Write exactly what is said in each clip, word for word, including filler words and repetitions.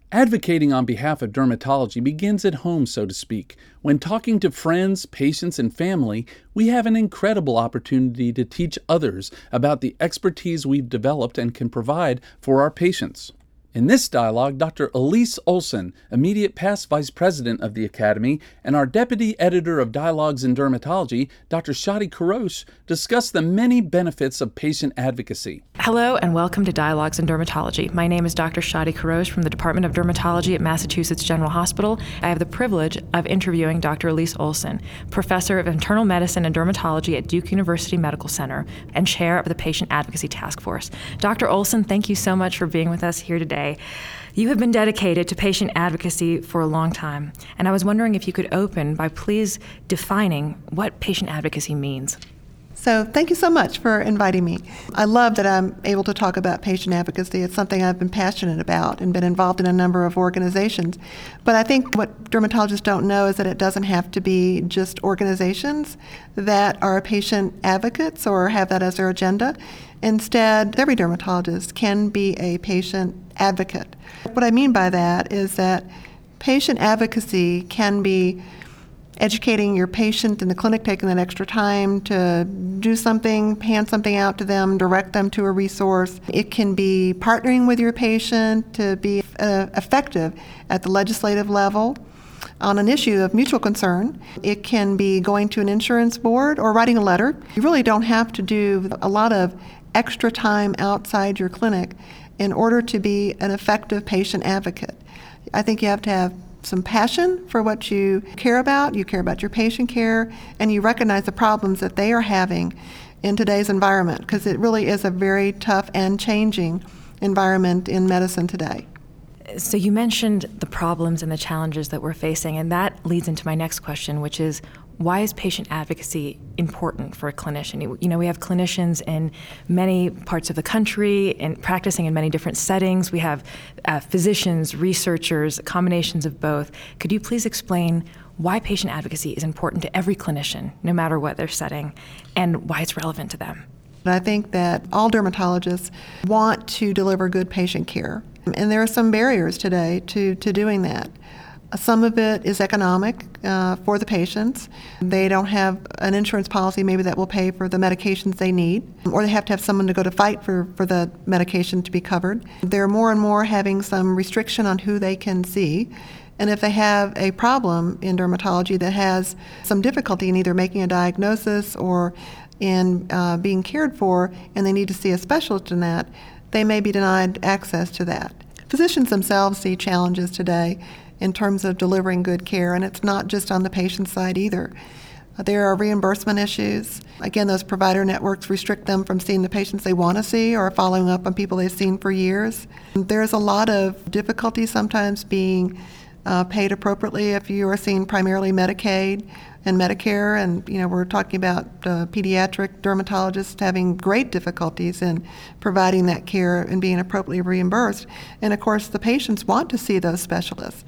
Advocating on behalf of dermatology begins at home, so to speak. When talking to friends, patients, and family, we have an incredible opportunity to teach others about the expertise we've developed and can provide for our patients. In this dialogue, Doctor Elise Olson, immediate past Vice President of the Academy, and our Deputy Editor of Dialogues in Dermatology, Doctor Shadi Kourosh, discuss the many benefits of patient advocacy. Hello and welcome to Dialogues in Dermatology. My name is Doctor Shadi Kourosh from the Department of Dermatology at Massachusetts General Hospital. I have the privilege of interviewing Doctor Elise Olson, Professor of Internal Medicine and Dermatology at Duke University Medical Center and Chair of the Patient Advocacy Task Force. Doctor Olson, thank you so much for being with us here today. You have been dedicated to patient advocacy for a long time, and I was wondering if you could open by please defining what patient advocacy means. So thank you so much for inviting me. I love that I'm able to talk about patient advocacy. It's something I've been passionate about and been involved in a number of organizations. But I think what dermatologists don't know is that it doesn't have to be just organizations that are patient advocates or have that as their agenda. Instead, every dermatologist can be a patient advocate. What I mean by that is that patient advocacy can be educating your patient in the clinic, taking that extra time to do something, hand something out to them, direct them to a resource. It can be partnering with your patient to be uh, effective at the legislative level on an issue of mutual concern. It can be going to an insurance board or writing a letter. You really don't have to do a lot of extra time outside your clinic in order to be an effective patient advocate. I think you have to have some passion for what you care about, you care about your patient care, and you recognize the problems that they are having in today's environment, because it really is a very tough and changing environment in medicine today. So you mentioned the problems and the challenges that we're facing, and that leads into my next question, which is, why is patient advocacy important for a clinician? You know, we have clinicians in many parts of the country and practicing in many different settings. We have uh, physicians, researchers, combinations of both. Could you please explain why patient advocacy is important to every clinician, no matter what their setting, and why it's relevant to them? I think that all dermatologists want to deliver good patient care, and there are some barriers today to, to doing that. Some of it is economic uh, for the patients. They don't have an insurance policy maybe that will pay for the medications they need, or they have to have someone to go to fight for, for the medication to be covered. They're more and more having some restriction on who they can see. And if they have a problem in dermatology that has some difficulty in either making a diagnosis or in uh, being cared for, and they need to see a specialist in that, they may be denied access to that. Physicians themselves see challenges today in terms of delivering good care, and it's not just on the patient side either. There are reimbursement issues. Again, those provider networks restrict them from seeing the patients they want to see or following up on people they've seen for years. There's a lot of difficulty sometimes being uh, paid appropriately if you are seeing primarily Medicaid and Medicare, and you know we're talking about uh, pediatric dermatologists having great difficulties in providing that care and being appropriately reimbursed. And of course, the patients want to see those specialists.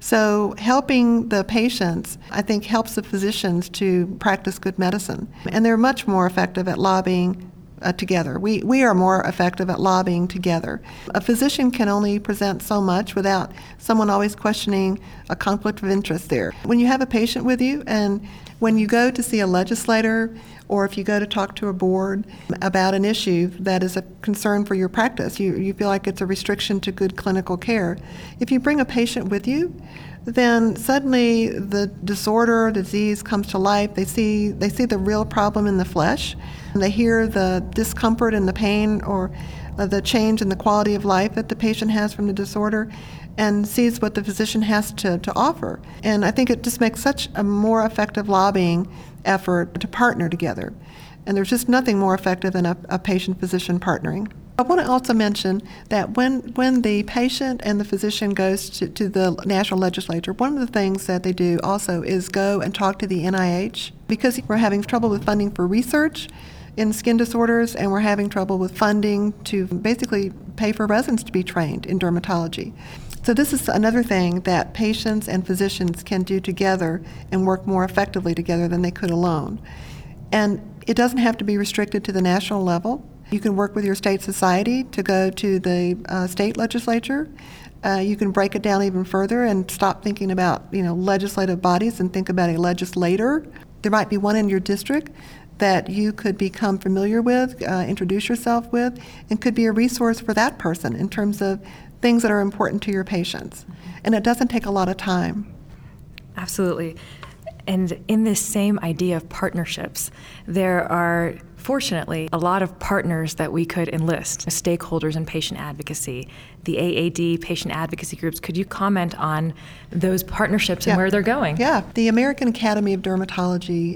So helping the patients, I think, helps the physicians to practice good medicine. And they're much more effective at lobbying Uh, together. We we are more effective at lobbying together. A physician can only present so much without someone always questioning a conflict of interest there. When you have a patient with you, and when you go to see a legislator, or if you go to talk to a board about an issue that is a concern for your practice, you, you feel like it's a restriction to good clinical care. If you bring a patient with you, then suddenly the disorder, disease comes to life. They see they see the real problem in the flesh. And they hear the discomfort and the pain or uh, the change in the quality of life that the patient has from the disorder, and sees what the physician has to, to offer. And I think it just makes such a more effective lobbying effort to partner together. And there's just nothing more effective than a, a patient-physician partnering. I want to also mention that when, when the patient and the physician goes to, to the national legislature, one of the things that they do also is go and talk to the N I H, because we're having trouble with funding for research in skin disorders, and we're having trouble with funding to basically pay for residents to be trained in dermatology. So this is another thing that patients and physicians can do together and work more effectively together than they could alone. And it doesn't have to be restricted to the national level. You can work with your state society to go to the uh, state legislature Uh, you can break it down even further and stop thinking about, you know, legislative bodies and think about a legislator. There might be one in your district that you could become familiar with, uh, introduce yourself with, and could be a resource for that person in terms of things that are important to your patients. And it doesn't take a lot of time. Absolutely. And in this same idea of partnerships, there are fortunately a lot of partners that we could enlist, stakeholders in patient advocacy, the A A D patient advocacy groups. Could you comment on those partnerships and yeah. where they're going? Yeah, the American Academy of Dermatology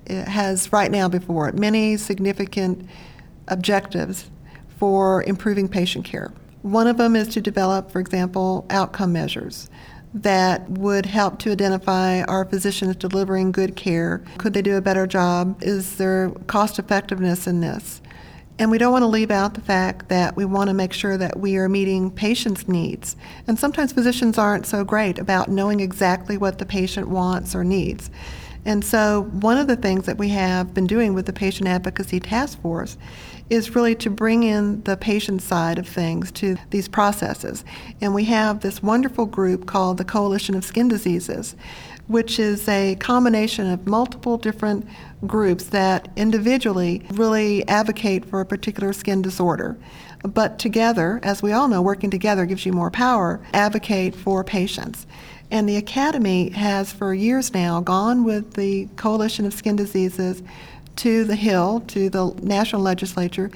has right now before it many significant objectives for improving patient care. One of them is to develop, for example, outcome measures that would help to identify are physicians delivering good care? Could they do a better job? Is there cost effectiveness in this? And we don't want to leave out the fact that we want to make sure that we are meeting patients' needs. And sometimes physicians aren't so great about knowing exactly what the patient wants or needs. And so one of the things that we have been doing with the Patient Advocacy Task Force is really to bring in the patient side of things to these processes. And we have this wonderful group called the Coalition of Skin Diseases, which is a combination of multiple different groups that individually really advocate for a particular skin disorder. But together, as we all know, working together gives you more power, advocate for patients. And the Academy has for years now gone with the Coalition of Skin Diseases to the Hill, to the national legislature,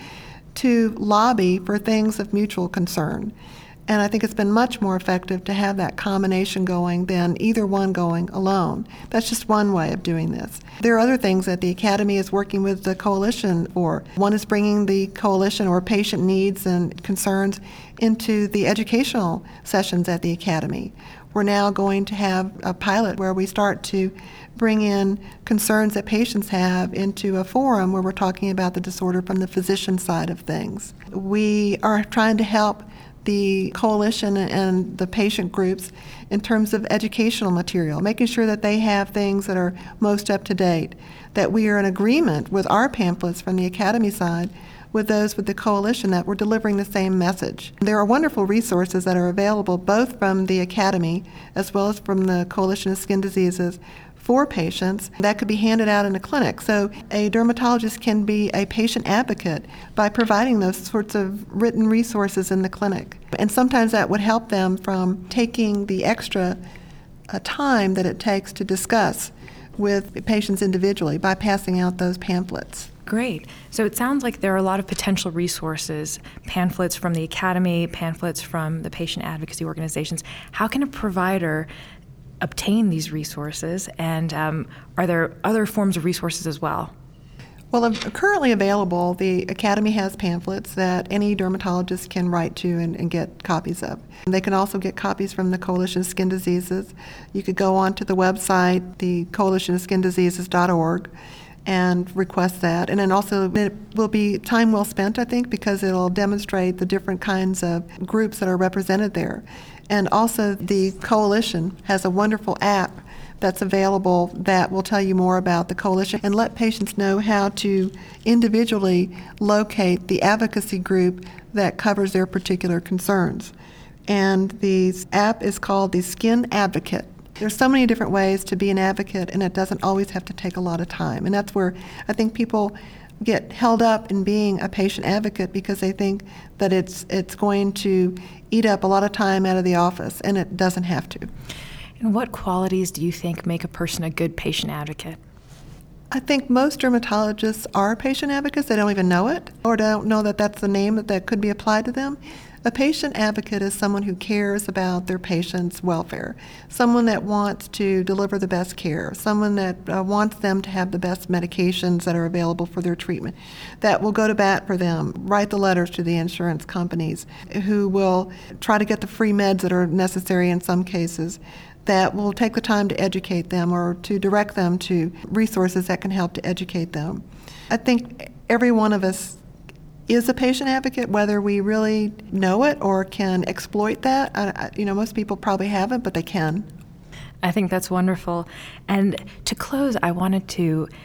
to lobby for things of mutual concern. And I think it's been much more effective to have that combination going than either one going alone. That's just one way of doing this. There are other things that the Academy is working with the coalition for. One is bringing the coalition or patient needs and concerns into the educational sessions at the Academy. We're now going to have a pilot where we start to bring in concerns that patients have into a forum where we're talking about the disorder from the physician side of things. We are trying to help the coalition and the patient groups in terms of educational material, making sure that they have things that are most up to date, that we are in agreement with our pamphlets from the Academy side with those with the coalition, that we're delivering the same message. There are wonderful resources that are available both from the Academy as well as from the Coalition of Skin Diseases for patients that could be handed out in a clinic. So a dermatologist can be a patient advocate by providing those sorts of written resources in the clinic. And sometimes that would help them from taking the extra uh, time that it takes to discuss with patients individually by passing out those pamphlets. Great. So it sounds like there are a lot of potential resources, pamphlets from the Academy, pamphlets from the patient advocacy organizations. How can a provider obtain these resources, and um, are there other forms of resources as well? Well, uh, currently available, the Academy has pamphlets that any dermatologist can write to and, and get copies of. They can also get copies from the Coalition of Skin Diseases. You could go onto the website, the coalition of skin diseases dot org, and request that. And then also it will be time well spent, I think, because it'll demonstrate the different kinds of groups that are represented there. And also the coalition has a wonderful app that's available that will tell you more about the coalition and let patients know how to individually locate the advocacy group that covers their particular concerns. And the app is called the Skin Advocate. There's so many different ways to be an advocate, and it doesn't always have to take a lot of time. And that's where I think people get held up in being a patient advocate because they think that it's it's going to eat up a lot of time out of the office, and it doesn't have to. And what qualities do you think make a person a good patient advocate? I think most dermatologists are patient advocates. They don't even know it, or don't know that that's the name that, that could be applied to them. A patient advocate is someone who cares about their patient's welfare, someone that wants to deliver the best care, someone that uh, wants them to have the best medications that are available for their treatment, that will go to bat for them, write the letters to the insurance companies, who will try to get the free meds that are necessary in some cases, that will take the time to educate them or to direct them to resources that can help to educate them. I think every one of us is a patient advocate, whether we really know it or can exploit that. I, I, you know, most people probably haven't, but they can. I think that's wonderful. And to close, I wanted to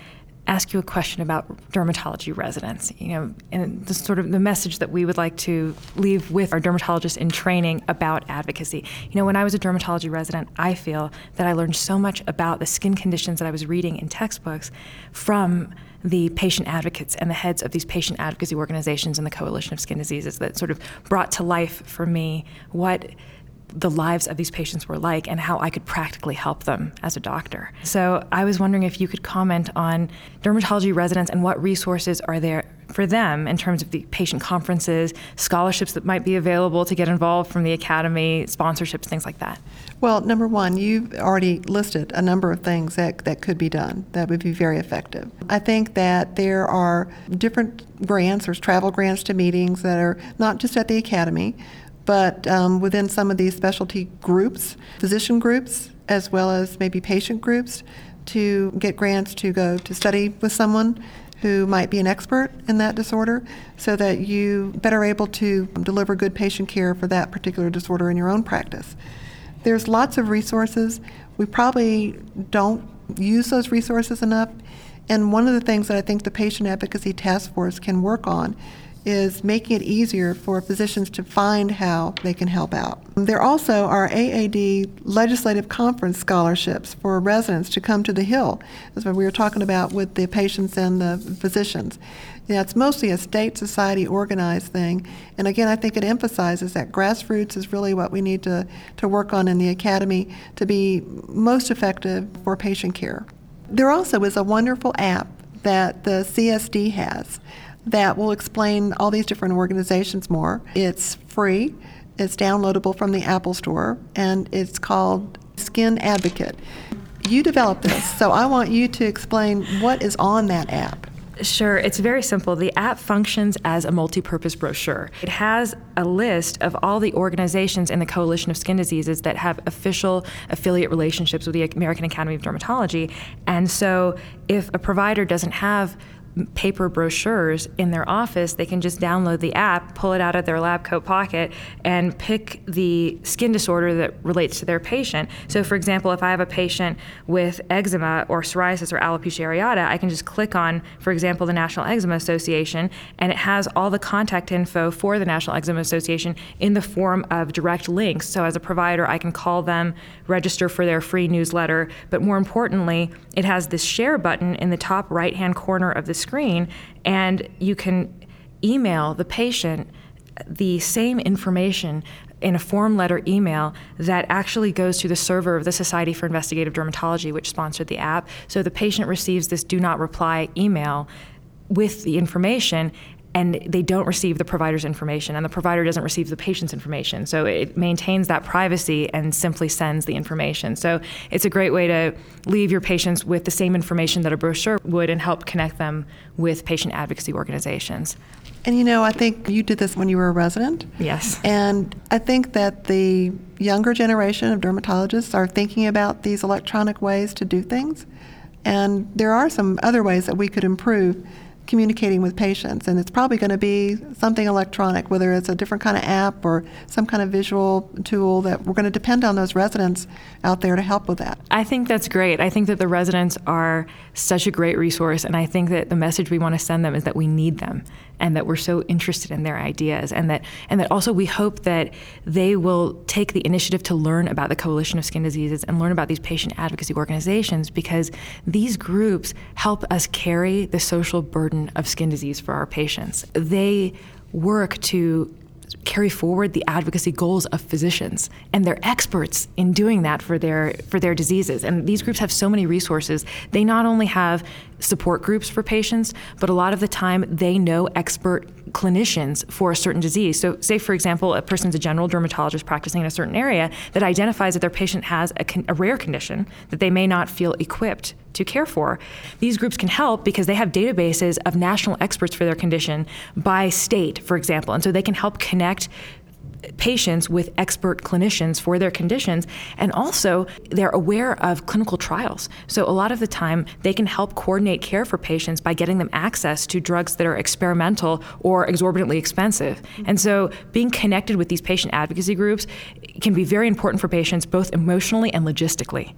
ask you a question about dermatology residents, you know, and the sort of the message that we would like to leave with our dermatologists in training about advocacy. You know, when I was a dermatology resident, I feel that I learned so much about the skin conditions that I was reading in textbooks from the patient advocates and the heads of these patient advocacy organizations and the Coalition of Skin Diseases that sort of brought to life for me what the lives of these patients were like and how I could practically help them as a doctor. So I was wondering if you could comment on dermatology residents and what resources are there for them in terms of the patient conferences, scholarships that might be available to get involved from the academy, sponsorships, things like that. Well, number one, you've already listed a number of things that, that could be done that would be very effective. I think that there are different grants, there's travel grants to meetings that are not just at the academy, but um, within some of these specialty groups, physician groups, as well as maybe patient groups, to get grants to go to study with someone who might be an expert in that disorder so that you better able to deliver good patient care for that particular disorder in your own practice. There's lots of resources. We probably don't use those resources enough. And one of the things that I think the Patient Advocacy Task Force can work on is making it easier for physicians to find how they can help out. There also are A A D legislative conference scholarships for residents to come to the Hill. That's what we were talking about with the patients and the physicians. Yeah, it's mostly a state society organized thing. And again, I think it emphasizes that grassroots is really what we need to, to work on in the academy to be most effective for patient care. There also is a wonderful app that the C S D has that will explain all these different organizations more. It's free, it's downloadable from the Apple Store, and it's called Skin Advocate. You developed this, so I want you to explain what is on that app. Sure, it's very simple. The app functions as a multi-purpose brochure. It has a list of all the organizations in the Coalition of Skin Diseases that have official affiliate relationships with the American Academy of Dermatology. And so if a provider doesn't have paper brochures in their office, they can just download the app, pull it out of their lab coat pocket, and pick the skin disorder that relates to their patient. So for example, if I have a patient with eczema or psoriasis or alopecia areata, I can just click on, for example, the National Eczema Association, and it has all the contact info for the National Eczema Association in the form of direct links. So as a provider, I can call them, register for their free newsletter, but more importantly, it has this share button in the top right-hand corner of the screen, and you can email the patient the same information in a form letter email that actually goes to the server of the Society for Investigative Dermatology, which sponsored the app. So the patient receives this do not reply email with the information, and they don't receive the provider's information, and the provider doesn't receive the patient's information. So it maintains that privacy and simply sends the information. So it's a great way to leave your patients with the same information that a brochure would and help connect them with patient advocacy organizations. And you know, I think you did this when you were a resident. Yes. And I think that the younger generation of dermatologists are thinking about these electronic ways to do things. And there are some other ways that we could improve communicating with patients, and it's probably going to be something electronic, whether it's a different kind of app or some kind of visual tool, that we're going to depend on those residents out there to help with that. I think that's great. I think that the residents are such a great resource, and I think that the message we want to send them is that we need them and that we're so interested in their ideas, and that and that also we hope that they will take the initiative to learn about the Coalition of Skin Diseases and learn about these patient advocacy organizations, because these groups help us carry the social burden of skin disease for our patients. They work to carry forward the advocacy goals of physicians, and they're experts in doing that for their for their diseases. And these groups have so many resources. They not only have support groups for patients, but a lot of the time they know expert clinicians for a certain disease. So say, for example, a person's a general dermatologist practicing in a certain area that identifies that their patient has a, con- a rare condition that they may not feel equipped to care for. These groups can help because they have databases of national experts for their condition by state, for example. And so they can help connect patients with expert clinicians for their conditions, and also they're aware of clinical trials. So a lot of the time they can help coordinate care for patients by getting them access to drugs that are experimental or exorbitantly expensive. And so being connected with these patient advocacy groups can be very important for patients, both emotionally and logistically.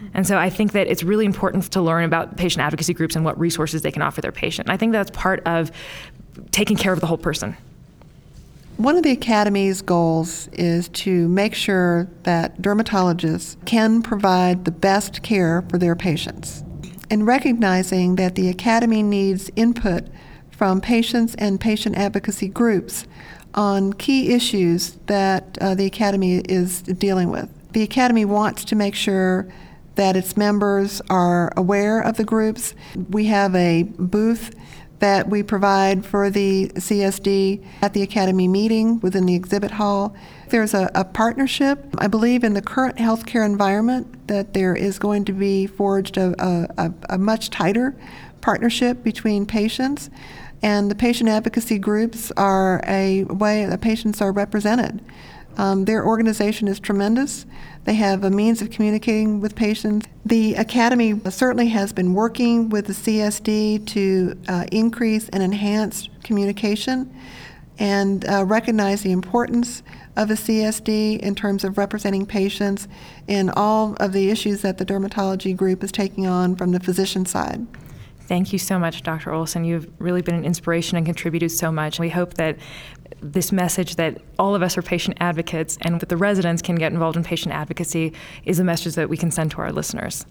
And so I think that it's really important to learn about patient advocacy groups and what resources they can offer their patient. I think that's part of taking care of the whole person. One of the Academy's goals is to make sure that dermatologists can provide the best care for their patients. And recognizing that the Academy needs input from patients and patient advocacy groups on key issues that uh, the Academy is dealing with. The Academy wants to make sure that its members are aware of the groups. We have a booth that we provide for the C S D at the Academy meeting within the exhibit hall. There's a, a partnership. I believe in the current healthcare environment that there is going to be forged a, a, a much tighter partnership between patients, and the patient advocacy groups are a way that patients are represented. Um, their organization is tremendous. They have a means of communicating with patients. The Academy certainly has been working with the C S D to uh, increase and enhance communication and uh, recognize the importance of a C S D in terms of representing patients in all of the issues that the dermatology group is taking on from the physician side. Thank you so much, Doctor Olson. You've really been an inspiration and contributed so much. We hope that this message that all of us are patient advocates and that the residents can get involved in patient advocacy is a message that we can send to our listeners.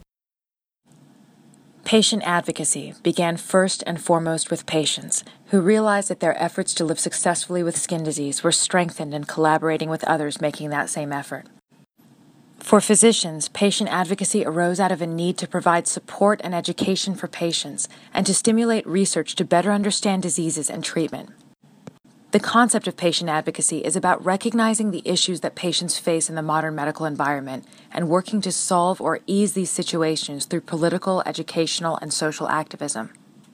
Patient advocacy began first and foremost with patients who realized that their efforts to live successfully with skin disease were strengthened in collaborating with others making that same effort. For physicians, patient advocacy arose out of a need to provide support and education for patients and to stimulate research to better understand diseases and treatment. The concept of patient advocacy is about recognizing the issues that patients face in the modern medical environment and working to solve or ease these situations through political, educational, and social activism.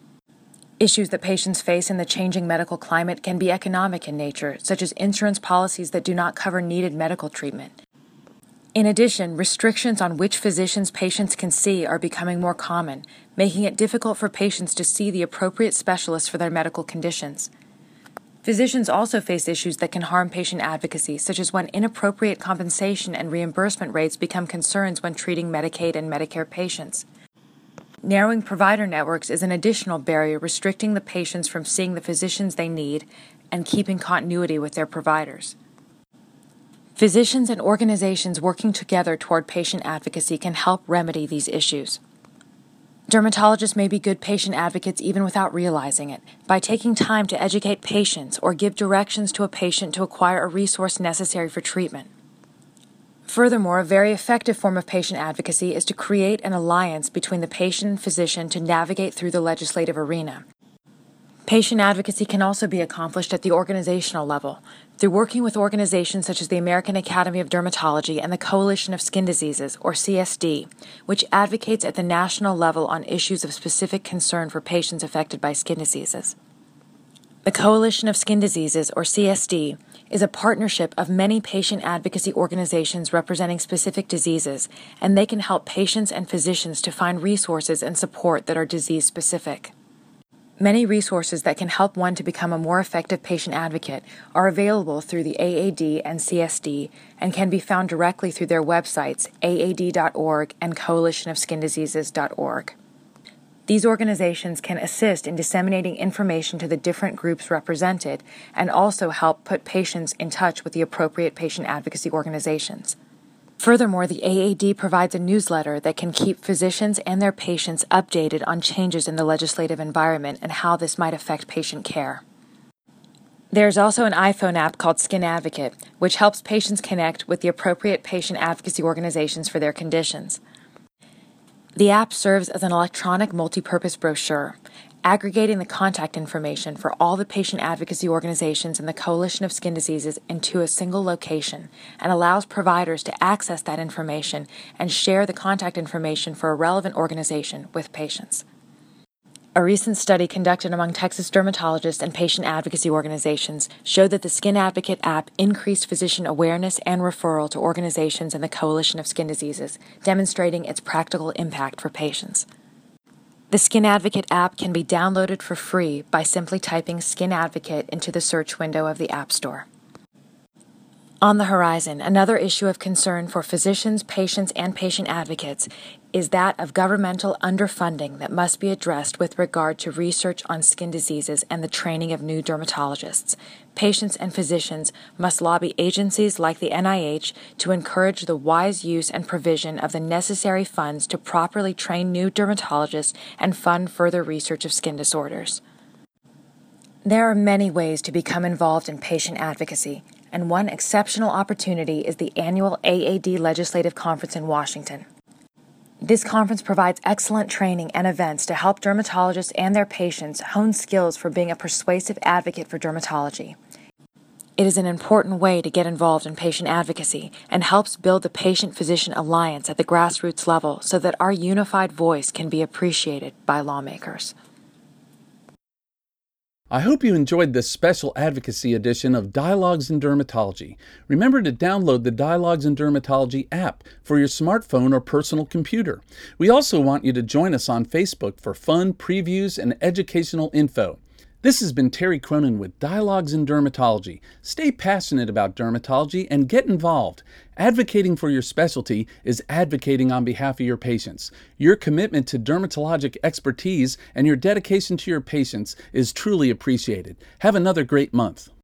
Issues that patients face in the changing medical climate can be economic in nature, such as insurance policies that do not cover needed medical treatment. In addition, restrictions on which physicians patients can see are becoming more common, making it difficult for patients to see the appropriate specialists for their medical conditions. Physicians also face issues that can harm patient advocacy, such as when inappropriate compensation and reimbursement rates become concerns when treating Medicaid and Medicare patients. Narrowing provider networks is an additional barrier restricting the patients from seeing the physicians they need and keeping continuity with their providers. Physicians and organizations working together toward patient advocacy can help remedy these issues. Dermatologists may be good patient advocates even without realizing it, by taking time to educate patients or give directions to a patient to acquire a resource necessary for treatment. Furthermore, a very effective form of patient advocacy is to create an alliance between the patient and physician to navigate through the legislative arena. Patient advocacy can also be accomplished at the organizational level, through working with organizations such as the American Academy of Dermatology and the Coalition of Skin Diseases, or C S D, which advocates at the national level on issues of specific concern for patients affected by skin diseases. The Coalition of Skin Diseases, or C S D, is a partnership of many patient advocacy organizations representing specific diseases, and they can help patients and physicians to find resources and support that are disease-specific. Many resources that can help one to become a more effective patient advocate are available through the A A D and C S D and can be found directly through their websites, A A D dot org and coalition of skin diseases dot org. These organizations can assist in disseminating information to the different groups represented and also help put patients in touch with the appropriate patient advocacy organizations. Furthermore, the A A D provides a newsletter that can keep physicians and their patients updated on changes in the legislative environment and how this might affect patient care. There's also an iPhone app called Skin Advocate, which helps patients connect with the appropriate patient advocacy organizations for their conditions. The app serves as an electronic multi-purpose brochure, aggregating the contact information for all the patient advocacy organizations in the Coalition of Skin Diseases into a single location and allows providers to access that information and share the contact information for a relevant organization with patients. A recent study conducted among Texas dermatologists and patient advocacy organizations showed that the Skin Advocate app increased physician awareness and referral to organizations in the Coalition of Skin Diseases, demonstrating its practical impact for patients. The Skin Advocate app can be downloaded for free by simply typing Skin Advocate into the search window of the App Store. On the horizon, another issue of concern for physicians, patients, and patient advocates is that of governmental underfunding that must be addressed with regard to research on skin diseases and the training of new dermatologists. Patients and physicians must lobby agencies like the N I H to encourage the wise use and provision of the necessary funds to properly train new dermatologists and fund further research of skin disorders. There are many ways to become involved in patient advocacy, and one exceptional opportunity is the annual A A D Legislative Conference in Washington. This conference provides excellent training and events to help dermatologists and their patients hone skills for being a persuasive advocate for dermatology. It is an important way to get involved in patient advocacy and helps build the patient-physician alliance at the grassroots level so that our unified voice can be appreciated by lawmakers. I hope you enjoyed this special advocacy edition of Dialogues in Dermatology. Remember to download the Dialogues in Dermatology app for your smartphone or personal computer. We also want you to join us on Facebook for fun, previews, and educational info. This has been Terry Cronin with Dialogues in Dermatology. Stay passionate about dermatology and get involved. Advocating for your specialty is advocating on behalf of your patients. Your commitment to dermatologic expertise and your dedication to your patients is truly appreciated. Have another great month.